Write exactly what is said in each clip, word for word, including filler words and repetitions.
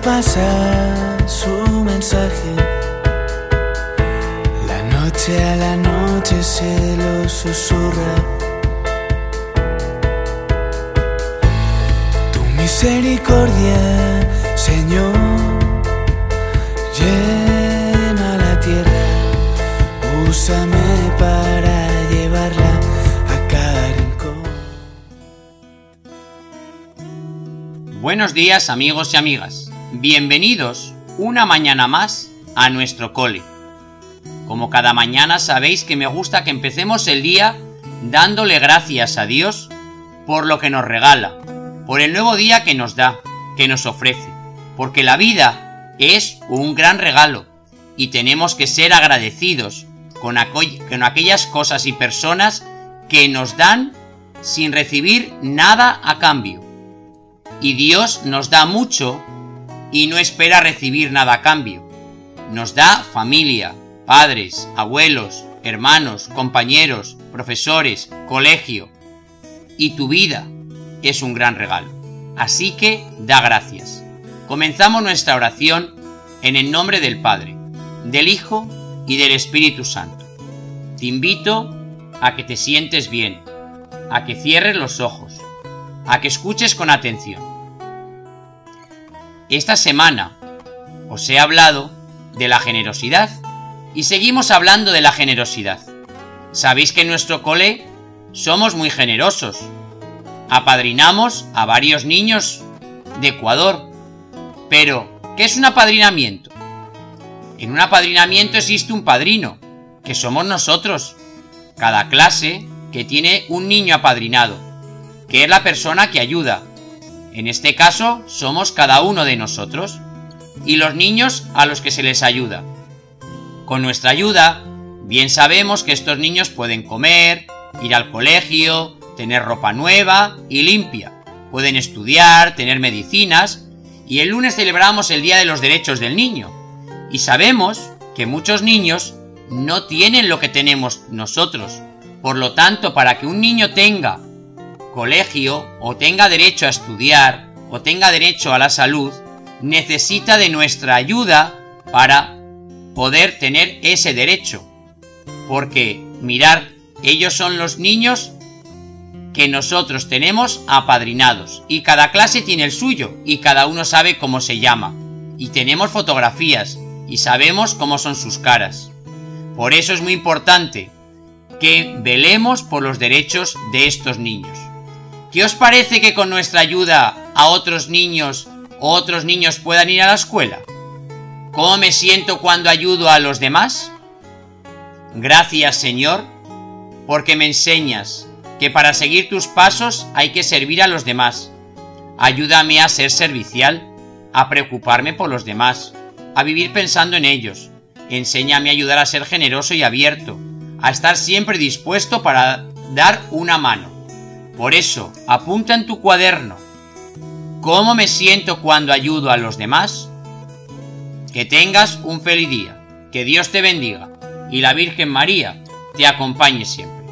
pasa su mensaje. La noche a la noche se lo susurra. Tu misericordia, Señor, llena la tierra. Úsame para llevarla a cada rincón. Buenos días, amigos y amigas. Bienvenidos una mañana más a nuestro cole. Como cada mañana sabéis que me gusta que empecemos el día dándole gracias a Dios por lo que nos regala, por el nuevo día que nos da, que nos ofrece, porque la vida es un gran regalo y tenemos que ser agradecidos con, aqu- con aquellas cosas y personas que nos dan sin recibir nada a cambio. Y Dios nos da mucho y no espera recibir nada a cambio. Nos da familia, padres, abuelos, hermanos, compañeros, profesores, colegio. Y tu vida es un gran regalo. Así que da gracias. Comenzamos nuestra oración en el nombre del Padre, del Hijo y del Espíritu Santo. Te invito a que te sientes bien, a que cierres los ojos, a que escuches con atención. Esta semana os he hablado de la generosidad y seguimos hablando de la generosidad. Sabéis que en nuestro cole somos muy generosos. Apadrinamos a varios niños de Ecuador. Pero, ¿qué es un apadrinamiento? En un apadrinamiento existe un padrino, que somos nosotros. Cada clase que tiene un niño apadrinado, que es la persona que ayuda. En este caso, somos cada uno de nosotros y los niños a los que se les ayuda. Con nuestra ayuda, bien sabemos que estos niños pueden comer, ir al colegio, tener ropa nueva y limpia, pueden estudiar, tener medicinas, y el lunes celebramos el Día de los Derechos del Niño. Y sabemos que muchos niños no tienen lo que tenemos nosotros. Por lo tanto, para que un niño tenga colegio, o tenga derecho a estudiar, o tenga derecho a la salud, necesita de nuestra ayuda para poder tener ese derecho. Porque, mirad, ellos son los niños que nosotros tenemos apadrinados, y cada clase tiene el suyo, y cada uno sabe cómo se llama, y tenemos fotografías, y sabemos cómo son sus caras. Por eso es muy importante que velemos por los derechos de estos niños. ¿Qué os parece que con nuestra ayuda a otros niños o otros niños puedan ir a la escuela? ¿Cómo me siento cuando ayudo a los demás? Gracias, Señor, porque me enseñas que para seguir tus pasos hay que servir a los demás. Ayúdame a ser servicial, a preocuparme por los demás, a vivir pensando en ellos. Enséñame a ayudar a ser generoso y abierto, a estar siempre dispuesto para dar una mano. Por eso, apunta en tu cuaderno, ¿cómo me siento cuando ayudo a los demás? Que tengas un feliz día, que Dios te bendiga y la Virgen María te acompañe siempre.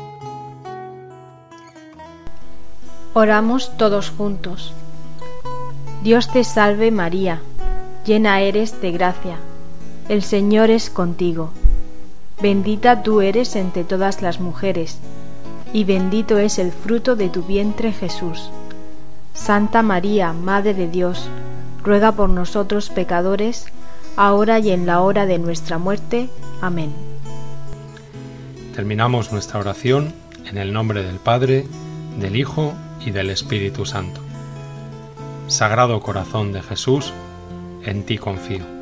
Oramos todos juntos. Dios te salve María, llena eres de gracia, el Señor es contigo. Bendita tú eres entre todas las mujeres, y bendito es el fruto de tu vientre Jesús. Santa María, Madre de Dios, ruega por nosotros pecadores, ahora y en la hora de nuestra muerte. Amén. Terminamos nuestra oración en el nombre del Padre, del Hijo y del Espíritu Santo. Sagrado Corazón de Jesús, en ti confío.